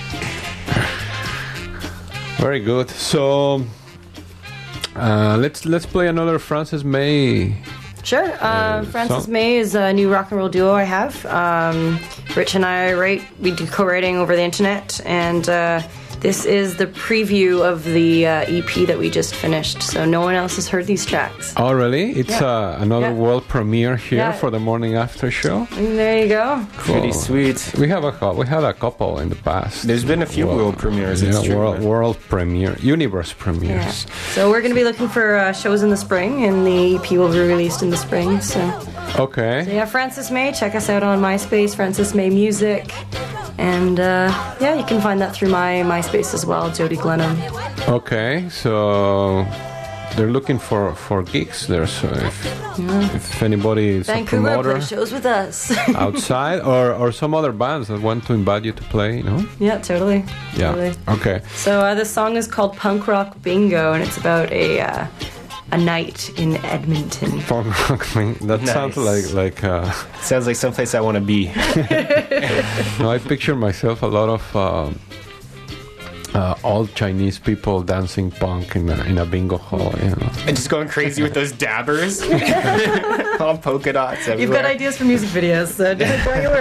[SPEAKER 7] Very good. So, let's play another Frances May.
[SPEAKER 10] Sure. Frances May is a new rock and roll duo I have. Rich and I we do co-writing over the internet, and This is the preview of the EP that we just finished, so no one else has heard these tracks.
[SPEAKER 7] Oh, really? It's another world premiere here for the morning after show.
[SPEAKER 10] And there you go.
[SPEAKER 7] Cool.
[SPEAKER 20] Pretty sweet.
[SPEAKER 7] We had a couple in the past.
[SPEAKER 20] There's been a few world premieres. It's true.
[SPEAKER 7] World premiere, universe premieres.
[SPEAKER 10] Yeah. So we're going to be looking for shows in the spring, and the EP will be released in the spring. So.
[SPEAKER 7] Okay.
[SPEAKER 10] So yeah, Frances May. Check us out on MySpace, Frances May Music. And you can find that through my MySpace as well, Jody Glenham.
[SPEAKER 7] Okay, so they're looking for gigs there. So if anybody is
[SPEAKER 10] Vancouver,
[SPEAKER 7] a promoter,
[SPEAKER 10] play shows with us
[SPEAKER 7] outside, or some other bands that want to invite you to play, you know?
[SPEAKER 10] Yeah, totally.
[SPEAKER 7] Yeah.
[SPEAKER 10] Totally.
[SPEAKER 7] Okay.
[SPEAKER 10] So this song is called Punk Rock Bingo, and it's about a night in Edmonton.
[SPEAKER 7] Punk rock, that sounds like
[SPEAKER 20] sounds like someplace I want to be.
[SPEAKER 7] No, I picture myself a lot of old Chinese people dancing punk in a bingo hall, you know,
[SPEAKER 20] and just going crazy with those dabbers, all polka dots everywhere.
[SPEAKER 10] You've got ideas for music videos, so don't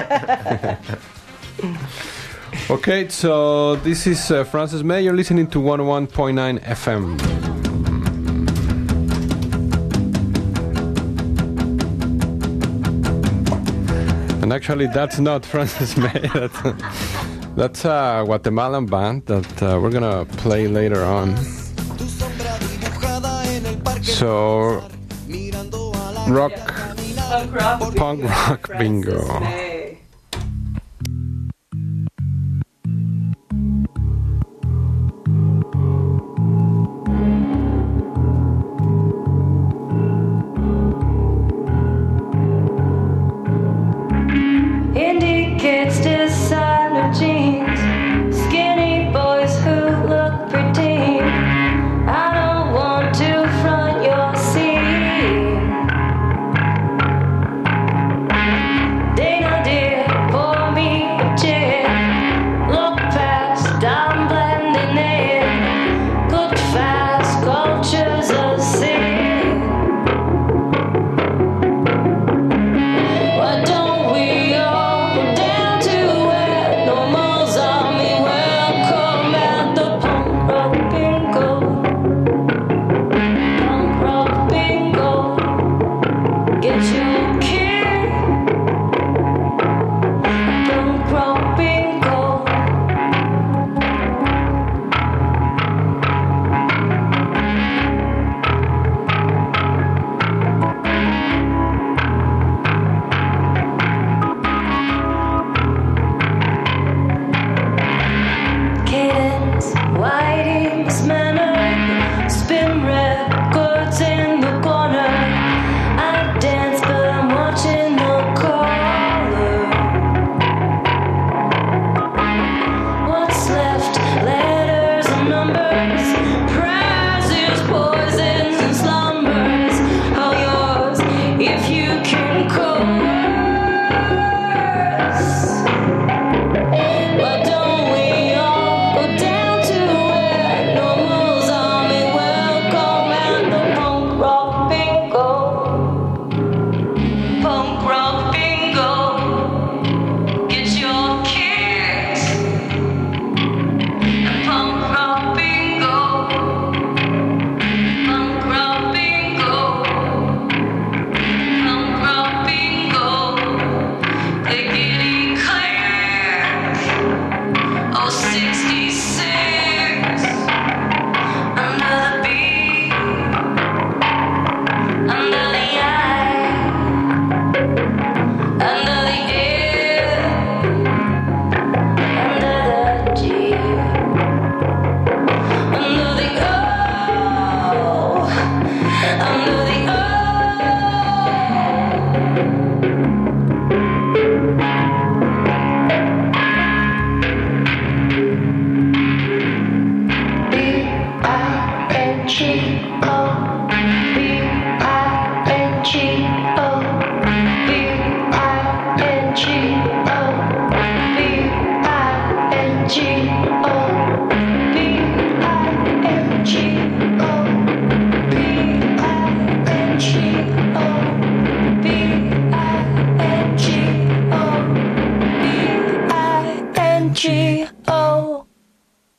[SPEAKER 10] worry.
[SPEAKER 7] Okay, so this is Frances May. You're listening to 101.9 FM. And actually, that's not Frances May. That's a Guatemalan band that we're gonna play later on. So, punk rock bingo.
[SPEAKER 12] Indicates designer jeans, skinny boys who look pretty. I don't want to front your scene. Dana dear, pour me a gin. Look past, I'm blending in. Cook fast, cultures of sin. Why don't we all go down to where normal's army welcome at the punk rock bingo? Punk rock bingo. Get your kick. Punk rock bingo. Cadence, Whiting's manner, spin records in the corner. I dance, but I'm watching the caller. What's left? Letters and numbers, prizes, poisons and slumbers. All yours, if you can coerce. Why don't we all go down to where normal's army welcome at the punk rock bingo? Punk rock bingo. Get your kicks. Punk rock bingo. Punk rock bingo. Punk rock bingo. Clickety clack. Oh, 66. Under the beat. Under the eye. Under the ear. Under the G. Under the O. Under the O. B-I-N-G-O. B-I-N-G-O. B-I-N-G-O. B-I-N-G-O. B-I-N-G-O. B-I-N-G-O. B-I-N-G-O. B-I-N-G-O.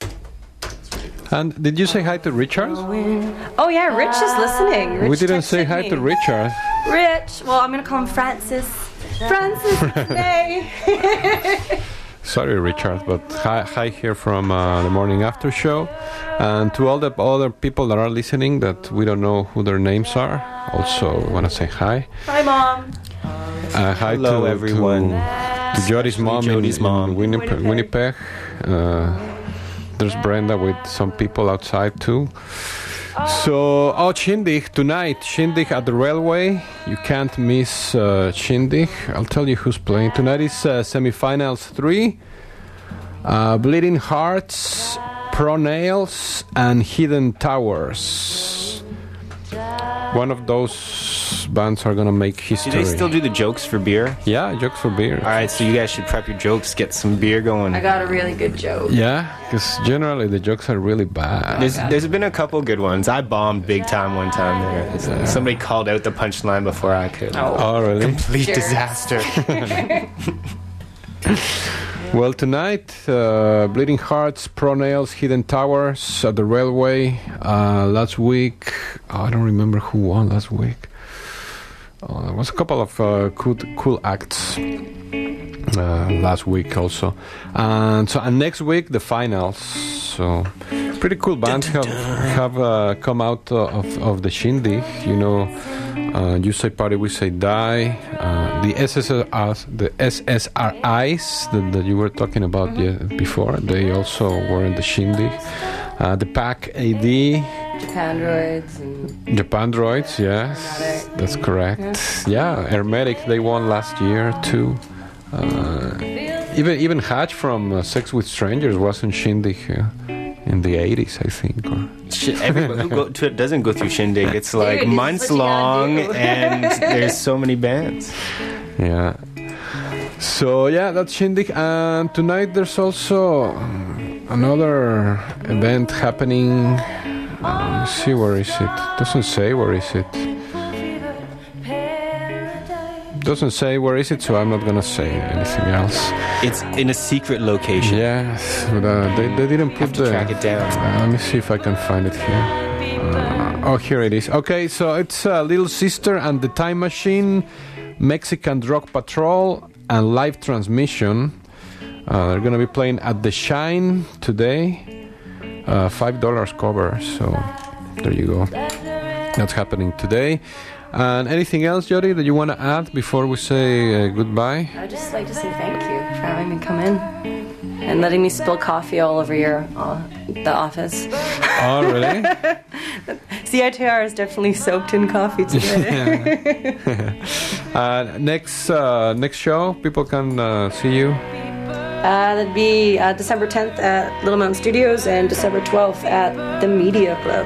[SPEAKER 7] And did you say hi to Richard?
[SPEAKER 10] Oh yeah, Rich is listening. Rich
[SPEAKER 7] We didn't say
[SPEAKER 10] texted
[SPEAKER 7] hi
[SPEAKER 10] me.
[SPEAKER 7] to Richard.
[SPEAKER 10] Rich. Well, I'm gonna call him Francis. Francis today.
[SPEAKER 7] Sorry, Richard, but hi here from the Morning After Show. And to all the other people that are listening that we don't know who their names are, also want to say hi.
[SPEAKER 10] Hi, Mom.
[SPEAKER 7] Hi
[SPEAKER 20] Hello, everyone.
[SPEAKER 7] To Jody's mom in Winnipeg. There's Brenda with some people outside too. So, Shindig tonight. Shindig at the railway. You can't miss Shindig. I'll tell you who's playing. Tonight is semifinals 3. Bleeding Hearts, Pro Nails, and Hidden Towers. One of those bands are gonna make history.
[SPEAKER 20] Do they still do the jokes for beer?
[SPEAKER 7] Yeah, jokes for beer.
[SPEAKER 20] All right, so you guys should prep your jokes, get some beer going.
[SPEAKER 10] I got a really good joke.
[SPEAKER 7] Yeah, because generally the jokes are really bad.
[SPEAKER 20] There's been a couple good ones. I bombed big time one time there. Somebody called out the punchline before I could.
[SPEAKER 7] Oh, really?
[SPEAKER 20] Complete
[SPEAKER 10] Sure.
[SPEAKER 20] disaster.
[SPEAKER 7] Well, tonight, Bleeding Hearts, Pro Nails, Hidden Towers at the railway. Last week, I don't remember who won last week. There was a couple of cool acts last week also. And next week, the finals. So pretty cool bands have come out of the Shindig. You know, You Say Party, We Say Die. The SSRIs that you were talking about before, they also were in the Shindig. The Pack AD. Japan Droids, yes, that's correct. Yeah, Hermetic, they won last year too. Even Hatch from Sex with Strangers was in Shindig in the 80s, I think.
[SPEAKER 20] Everybody who doesn't go through Shindig, it's like months long, and there's so many bands.
[SPEAKER 7] Yeah. So yeah, that's Shindig, and tonight there's also another event happening. Let me see, where is it? Doesn't say where is it. Doesn't say where is it, so I'm not gonna say anything else.
[SPEAKER 20] It's in a secret location.
[SPEAKER 7] Yes, but they didn't put
[SPEAKER 20] track it down.
[SPEAKER 7] Let me see if I can find it here. Here it is. Okay, so it's Little Sister and the Time Machine, Mexican Drug Patrol, and Live Transmission. They're gonna be playing at the Shine today. $5 cover, so there you go. That's happening today. And anything else, Jody, that you want to add before we say goodbye?
[SPEAKER 10] I'd just like to say thank you for having me come in and letting me spill coffee all over the office.
[SPEAKER 7] Oh, really?
[SPEAKER 10] CITR is definitely soaked in coffee today.
[SPEAKER 7] Next show, people can see you.
[SPEAKER 10] That'd be December 10th at Little Mountain Studios and December 12th at the Media Club.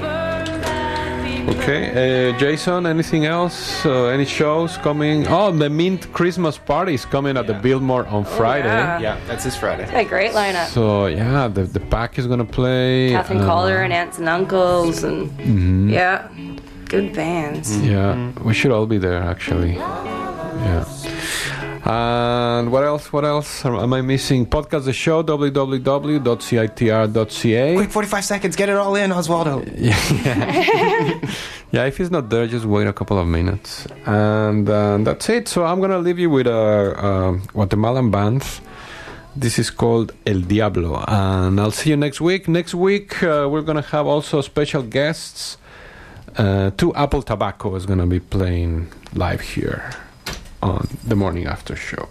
[SPEAKER 7] Okay, Jason, anything else? Any shows coming? Oh, the Mint Christmas Party is coming at the Biltmore on Friday.
[SPEAKER 20] Yeah, that's this Friday.
[SPEAKER 10] A great lineup.
[SPEAKER 7] So, yeah, the Pack is going to play.
[SPEAKER 10] Catherine Calder and Aunts and Uncles and, yeah, good bands.
[SPEAKER 7] Yeah, we should all be there, actually. Yeah. And what else am I missing? Podcast the show, www.citr.ca.
[SPEAKER 20] Quick, 45 seconds, get it all in, Oswaldo.
[SPEAKER 7] Yeah, if he's not there, just wait a couple of minutes. And that's it. So I'm going to leave you with a Guatemalan band. This is called El Diablo. And I'll see you next week. Next week, we're going to have also special guests. 2 Apple Tobacco is going to be playing live here on the Morning After Show.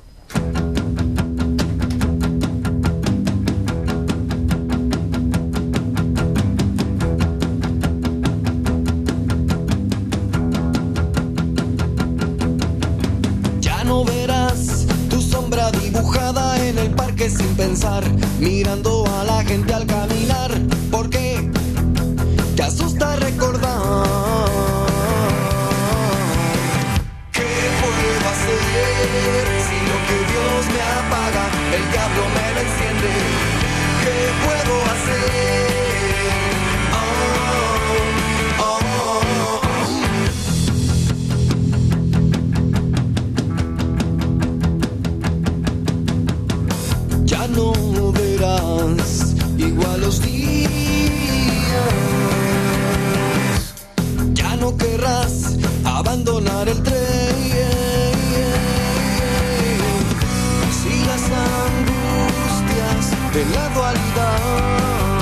[SPEAKER 8] Ya no verás tu sombra dibujada en el parque sin pensar, mirando a la gente al caminar, porque te asusta recordar. Si lo que Dios me apaga, el diablo me lo enciende, ¿qué puedo hacer? Ya no verás igual los días ya no querrás abandonar el tren. Si las angustias de la dualidad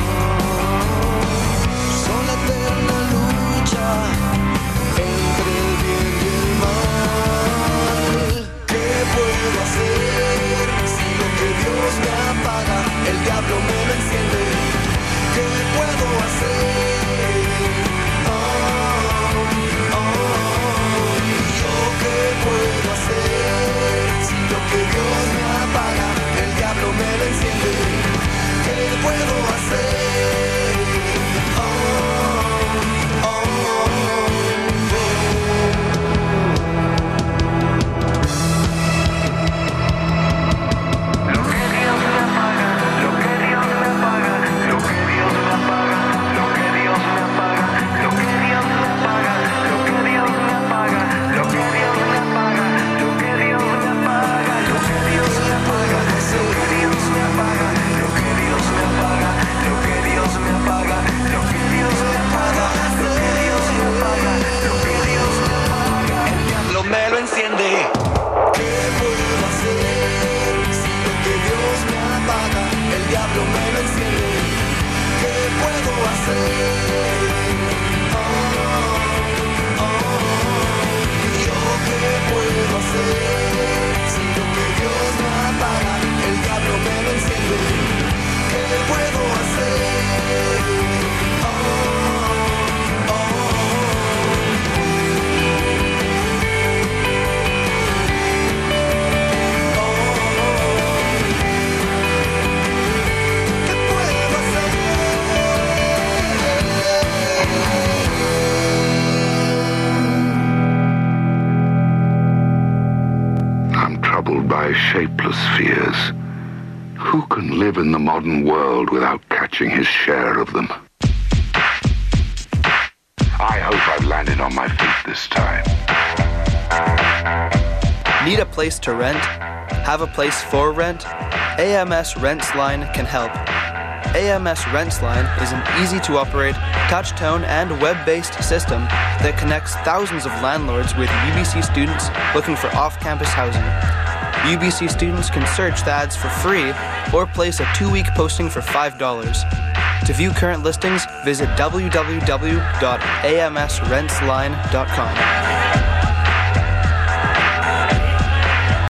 [SPEAKER 8] son la eterna lucha entre el bien y el mal, ¿qué puedo hacer si lo que Dios me apaga, el diablo me lo enciende? ¿Qué puedo hacer? ¿Yo qué puedo hacer si lo que Dios me apaga, el diablo me lo enciende? ¿Qué puedo hacer? Me lo enciende. ¿Qué puedo hacer si lo que Dios me apaga, el diablo me lo enciende? ¿Qué puedo hacer? ¿Yo qué puedo hacer si lo que Dios me apaga, el diablo me lo enciende? ¿Qué puedo hacer?
[SPEAKER 1] Troubled by shapeless fears. Who can live in the modern world without catching his share of them? I hope I've landed on my feet this time.
[SPEAKER 22] Need a place to rent? Have a place for rent? AMS Rents Line can help. AMS Rents Line is an easy-to-operate, touch-tone and web-based system that connects thousands of landlords with UBC students looking for off-campus housing. UBC students can search the ads for free or place a 2-week posting for $5. To view current listings, visit www.amsrentsline.com.